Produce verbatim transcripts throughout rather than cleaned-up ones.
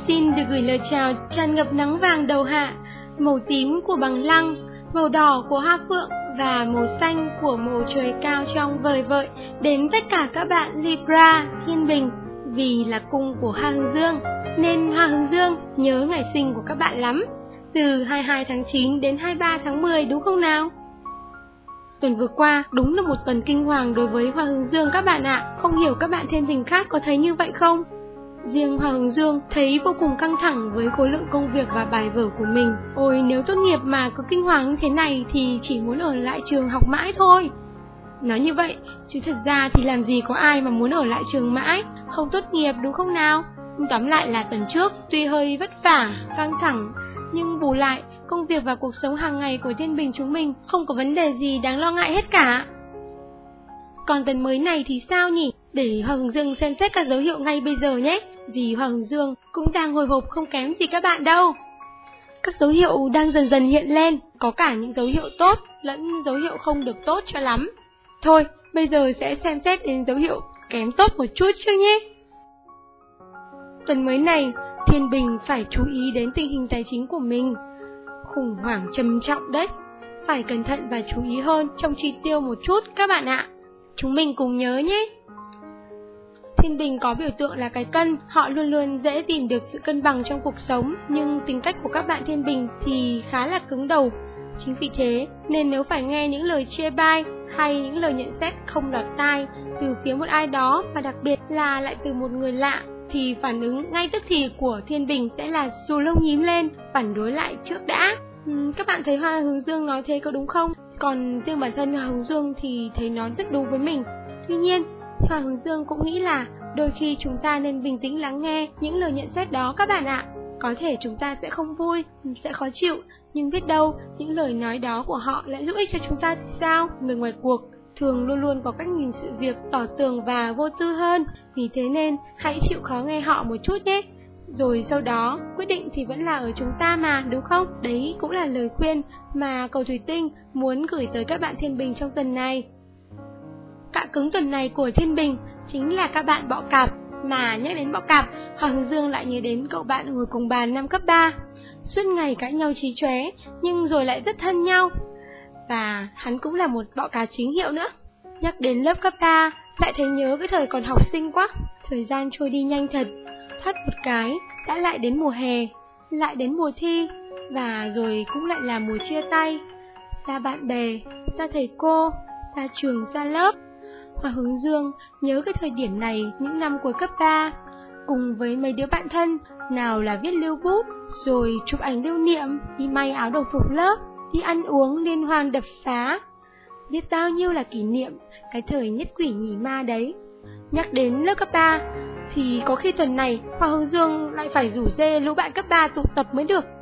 Xin được gửi lời chào tràn ngập nắng vàng đầu hạ, màu tím của bằng lăng, màu đỏ của hoa phượng và màu xanh của màu trời cao trong vời vợi đến tất cả các bạn Libra, Thiên Bình. Vì là cung của Hoa Hướng Dương nên Hoa Hướng Dương nhớ ngày sinh của các bạn lắm, từ hai mươi hai tháng chín đến hai mươi ba tháng mười, đúng không nào? Tuần vừa qua đúng là một tuần kinh hoàng đối với Hoa Hướng Dương các bạn ạ. Không hiểu các bạn Thiên Bình khác có thấy như vậy không? Riêng Hoa Hướng Dương thấy vô cùng căng thẳng với khối lượng công việc và bài vở của mình. Ôi, nếu tốt nghiệp mà cứ kinh hoàng như thế này thì chỉ muốn ở lại trường học mãi thôi. Nói như vậy, chứ thật ra thì làm gì có ai mà muốn ở lại trường mãi, không tốt nghiệp, đúng không nào? Tóm lại là tuần trước tuy hơi vất vả, căng thẳng, nhưng bù lại công việc và cuộc sống hàng ngày của Thiên Bình chúng mình không có vấn đề gì đáng lo ngại hết cả. Còn tuần mới này thì sao nhỉ? Để Hoa Hướng Dương xem xét các dấu hiệu ngay bây giờ nhé, vì Hoa Hướng Dương cũng đang hồi hộp không kém gì các bạn đâu. Các dấu hiệu đang dần dần hiện lên, có cả những dấu hiệu tốt lẫn dấu hiệu không được tốt cho lắm. Thôi, bây giờ sẽ xem xét đến dấu hiệu kém tốt một chút trước nhé. Tuần mới này, Thiên Bình phải chú ý đến tình hình tài chính của mình. Khủng hoảng trầm trọng đấy, phải cẩn thận và chú ý hơn trong chi tiêu một chút các bạn ạ. Chúng mình cùng nhớ nhé. Thiên Bình có biểu tượng là cái cân, họ luôn luôn dễ tìm được sự cân bằng trong cuộc sống, nhưng tính cách của các bạn Thiên Bình thì khá là cứng đầu. Chính vì thế nên nếu phải nghe những lời chê bai hay những lời nhận xét không lọt tai từ phía một ai đó, và đặc biệt là lại từ một người lạ, thì phản ứng ngay tức thì của Thiên Bình sẽ là xù lông nhím lên, phản đối lại trước đã. uhm, Các bạn thấy Hoa Hướng Dương nói thế có đúng không? Còn riêng bản thân Hoa Hướng Dương thì thấy nó rất đúng với mình. Tuy nhiên, Hoa Hướng Dương cũng nghĩ là đôi khi chúng ta nên bình tĩnh lắng nghe những lời nhận xét đó các bạn ạ. Có thể chúng ta sẽ không vui, sẽ khó chịu, nhưng biết đâu những lời nói đó của họ lại giúp ích cho chúng ta thì sao? Người ngoài cuộc thường luôn luôn có cách nhìn sự việc tỏ tường và vô tư hơn, vì thế nên hãy chịu khó nghe họ một chút nhé. Rồi sau đó, quyết định thì vẫn là ở chúng ta mà, đúng không? Đấy cũng là lời khuyên mà Cầu Thủy Tinh muốn gửi tới các bạn Thiên Bình trong tuần này. Cạ cứng tuần này của Thiên Bình chính là các bạn Bọ Cạp. Mà nhắc đến Bọ Cạp, Hoa Hướng Dương lại nhớ đến cậu bạn ngồi cùng bàn năm cấp ba. Suốt ngày cãi nhau chí chóe, nhưng rồi lại rất thân nhau. Và hắn cũng là một bọ cạp chính hiệu nữa. Nhắc đến lớp cấp ba, lại thấy nhớ cái thời còn học sinh quá. Thời gian trôi đi nhanh thật. Thắt một cái, đã lại đến mùa hè, lại đến mùa thi, và rồi cũng lại là mùa chia tay. Xa bạn bè, xa thầy cô, xa trường, xa lớp. Hoa Hướng Dương nhớ cái thời điểm này những năm cuối cấp ba, cùng với mấy đứa bạn thân, nào là viết lưu bút, rồi chụp ảnh lưu niệm, đi may áo đồng phục lớp, đi ăn uống liên hoan đập phá. Biết bao nhiêu là kỷ niệm, cái thời nhất quỷ nhì ma đấy. Nhắc đến lớp cấp ba, thì có khi tuần này Hoa Hướng Dương lại phải rủ dê lũ bạn cấp ba tụ tập mới được.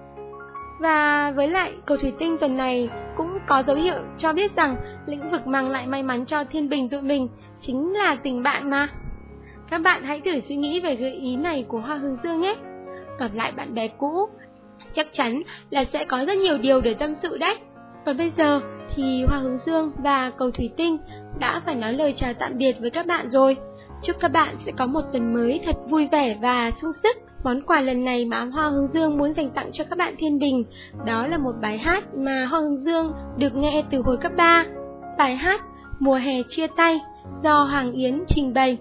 Và với lại Cầu Thủy Tinh tuần này cũng có dấu hiệu cho biết rằng lĩnh vực mang lại may mắn cho Thiên Bình tụi mình chính là tình bạn mà. Các bạn hãy thử suy nghĩ về gợi ý này của Hoa Hướng Dương nhé. Gặp lại bạn bè cũ, chắc chắn là sẽ có rất nhiều điều để tâm sự đấy. Còn bây giờ thì Hoa Hướng Dương và Cầu Thủy Tinh đã phải nói lời chào tạm biệt với các bạn rồi. Chúc các bạn sẽ có một tuần mới thật vui vẻ và sung sức. Món quà lần này mà Hoa Hướng Dương muốn dành tặng cho các bạn Thiên Bình, đó là một bài hát mà Hoa Hướng Dương được nghe từ hồi cấp ba. Bài hát Mùa Hè Chia Tay do Hoàng Yến trình bày.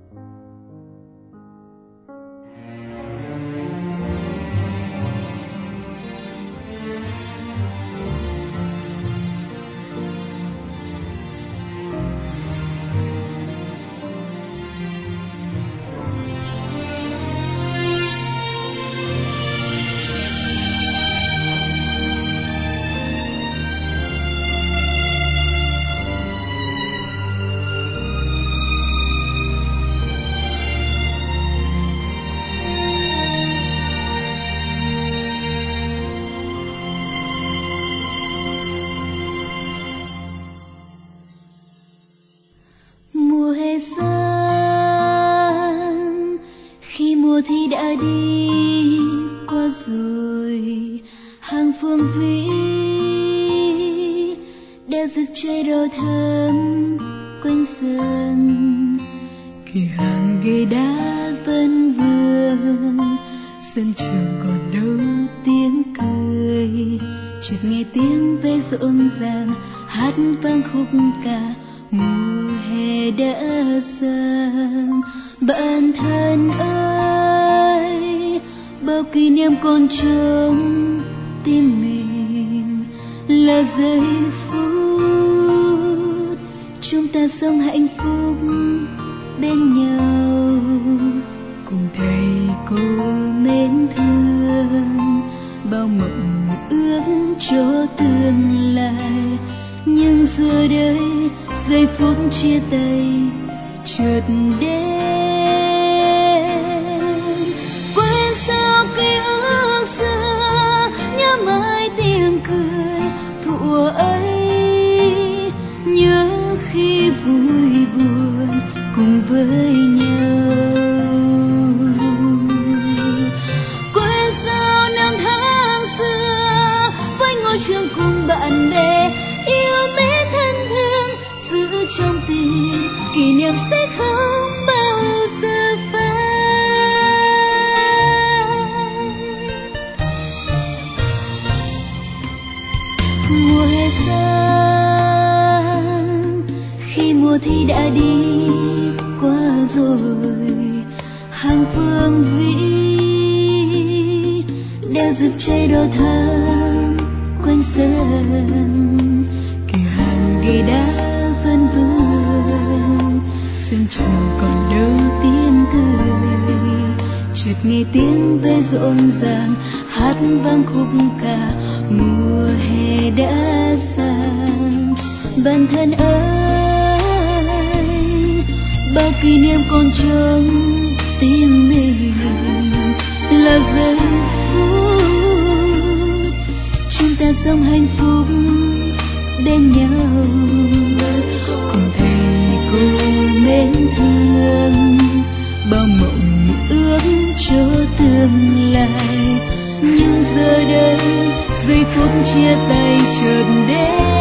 Thì đã đi qua rồi, hàng phương vĩ đeo rực cháy đỏ thơm quanh sân, kìa hàng ghế đá vẫn vương sân trường còn đâu tiếng cười, chợt nghe tiếng ve rộn ràng hát vang khúc ca mùa hè đã sang. Bạn thân ơi, bao kỷ niệm còn trong tim mình là giây phút chúng ta sống hạnh phúc bên nhau, cùng thầy cô mến thương, bao mộng ước cho tương lai. Nhưng giờ đây giây phút chia tay chợt đến, quên sao ký ức xưa, nhớ mãi tiếng cười thuở ấy, nhớ khi vui buồn cùng với nhau. Quên sao năm tháng xưa với ngôi trường cùng bạn bè yêu mến thân thương, giữ trong tim kỷ niệm sẽ không bao giờ phai. Mùa hè sang khi mùa thi đã đi qua rồi, hàng phương vĩ đeo rực cháy đỏ thắm quanh sân, kìa hàng ghế đá vẫn vương, sân trường còn đâu tiếng cười, chợt nghe tiếng ve rộn ràng hát vang khúc ca mùa hè đã sang. Bạn thân ơi, bao kỷ niệm còn trong tim mình là giây phút chúng ta sống hạnh phúc bên nhau, cùng thầy cô mến thương, bao mộng ước cho tương lai. Nhưng giờ đây giây phút chia tay chợt đến,